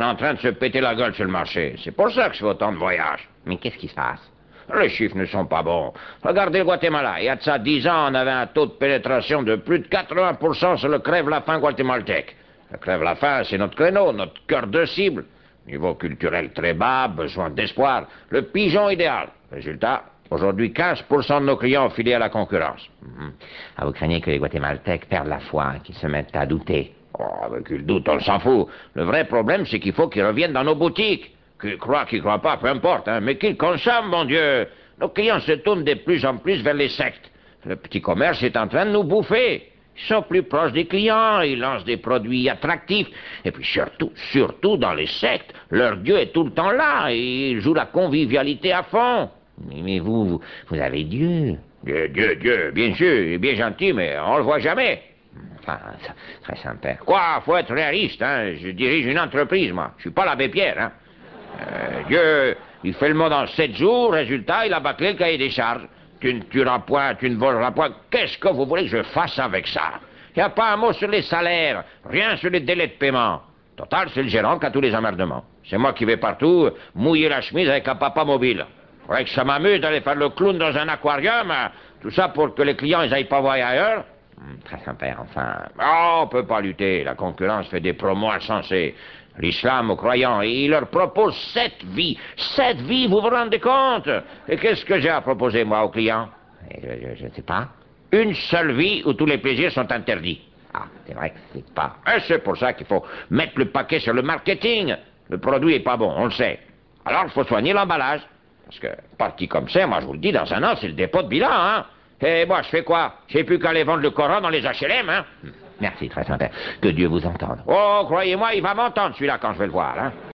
est en train de se péter la gueule sur le marché. C'est pour ça que je fais autant de voyages. Mais qu'est-ce qui se passe? Les chiffres ne sont pas bons. Regardez le Guatemala. Il y a de ça 10 ans, on avait un taux de pénétration de plus de 80% sur le crève-la-faim guatémaltèque. Le crève-la-faim, c'est notre créneau, notre cœur de cible. Niveau culturel très bas, besoin d'espoir. Le pigeon idéal. Résultat, aujourd'hui, 15% de nos clients ont filé à la concurrence. Ah, vous craignez que les Guatémaltèques perdent la foi, qu'ils se mettent à douter? Oh, avec le doute, on s'en fout. Le vrai problème, c'est qu'il faut qu'ils reviennent dans nos boutiques. Qu'ils croient pas, peu importe, hein, mais qu'ils consomment, mon Dieu. Nos clients se tournent de plus en plus vers les sectes. Le petit commerce est en train de nous bouffer. Ils sont plus proches des clients, ils lancent des produits attractifs. Et puis surtout dans les sectes, leur Dieu est tout le temps là et ils jouent la convivialité à fond. Mais vous avez Dieu. Dieu, bien sûr, il est bien gentil, mais on le voit jamais. Enfin, très sympa. Quoi, faut être réaliste, hein. Je dirige une entreprise, moi. Je suis pas l'abbé Pierre, hein. Dieu, il fait le monde en 7 jours, résultat, il a bâclé le cahier des charges. Tu ne tueras point, tu ne voleras point. Qu'est-ce que vous voulez que je fasse avec ça? Il n'y a pas un mot sur les salaires, rien sur les délais de paiement. Total, c'est le gérant qui a tous les emmerdements. C'est moi qui vais partout mouiller la chemise avec un papa mobile. Faudrait que ça m'amuse d'aller faire le clown dans un aquarium, hein. Tout ça pour que les clients ils aillent pas voir ailleurs. Très sympa, enfin. Oh, on peut pas lutter. La concurrence fait des promos insensés. L'islam aux croyants, il leur propose 7 vies. 7 vies, vous vous rendez compte? Et qu'est-ce que j'ai à proposer, moi, aux clients? Je ne sais pas. Une seule vie où tous les plaisirs sont interdits. Ah, c'est vrai que c'est pas... Et c'est pour ça qu'il faut mettre le paquet sur le marketing. Le produit est pas bon, on le sait. Alors, il faut soigner l'emballage. Parce que, parti comme ça, moi, je vous le dis, dans un an, c'est le dépôt de bilan, hein. Et moi, je fais quoi? J'ai plus qu'à aller vendre le Coran dans les HLM, hein. Merci, très sympa. Que Dieu vous entende. Oh, croyez-moi, il va m'entendre, celui-là, quand je vais le voir, hein.